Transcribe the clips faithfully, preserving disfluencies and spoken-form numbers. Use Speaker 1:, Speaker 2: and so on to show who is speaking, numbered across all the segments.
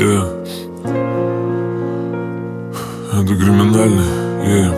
Speaker 1: Yeah. Это криминальный, yeah.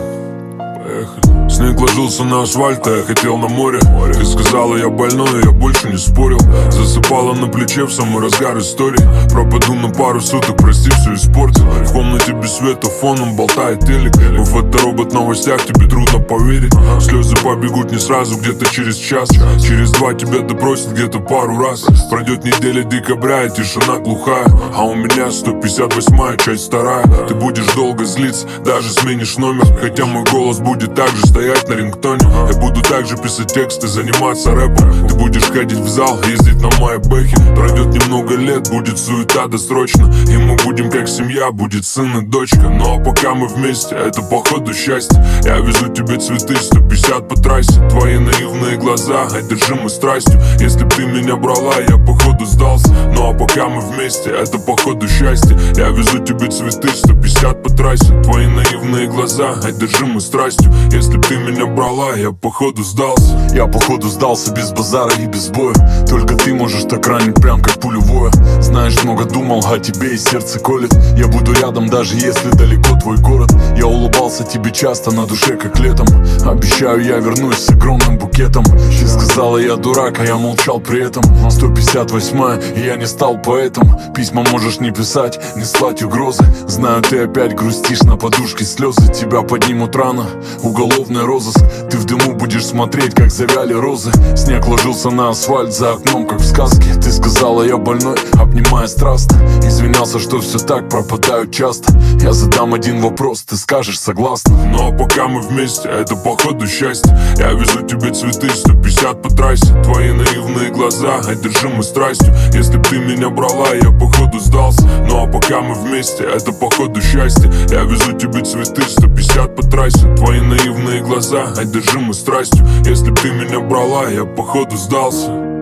Speaker 1: Поехали. Снег ложился на асфальт, а я хотел на море. Ты сказала, я больной, я больше не спорил. Засыпала на плече в самый разгар истории. Пропаду на пару суток, прости, все испортил. В комнате без света, фоном болтает телек. Мы фоторобот в новостях, тебе трудно поверить. Слезы побегут не сразу, где-то через час. Через два тебя допросят где-то пару раз. Пройдет неделя декабря, и тишина глухая. А у меня сто пятьдесят восьмая, часть вторая. Ты будешь долго злиться, даже сменишь номер. Хотя мой голос будет так же стоять на рингтоне. Я буду также писать тексты, заниматься рэпом. Ты будешь ходить в зал, ездить на майбэхе. Пройдет немного лет, будет суета досрочно. И мы будем как семья, будет сын и дочка. Ну а пока мы вместе, это походу счастье. Я везу тебе цветы, сто пятьдесят по трассе. Твои наивные глаза, одержимы страстью. Если б ты меня брала, я походу сдался. Ну а пока мы вместе, это походу счастье. Я везу тебе цветы, сто пятьдесят по трассе. Твои наивные глаза, одержимы страстью. Если б ты меня брала, я походу сдался.
Speaker 2: Я походу сдался без базара и без боя. Только ты можешь так ранить, прям как пулевое. Знаешь, много думал о тебе и сердце колет. Я буду рядом, даже если далеко твой город. Я улыбался тебе часто, на душе как летом. Обещаю, я вернусь с огромным букетом. Ты сказала, я дурак, а я молчал при этом. Сто пятьдесят восьмая, и я не стал поэтом. Письма можешь не писать, не слать угрозы. Знаю, ты опять грустишь, на подушке слезы. Тебя поднимут рано, уголовный розыск. Ты в дыму будешь смотреть, как завяли розы. Снег ложился на асфальт за окном, как в сказке. Ты сказала, я больной, обнимая страстно. Извинялся, что все так, пропадают часто. Я задам один вопрос, ты скажешь согласна.
Speaker 1: Ну а пока мы вместе, это походу счастье. Я везу тебе цветы, сто пятьдесят по трассе. Твои наивные глаза, одержимы страстью. Если б ты меня брала, я походу сдался. Ну а пока мы вместе, это походу счастье. Я везу тебе цветы, сто пятьдесят по трассе. Твои наивные глаза, одержимы страстью. Если б ты меня брала, я походу сдался.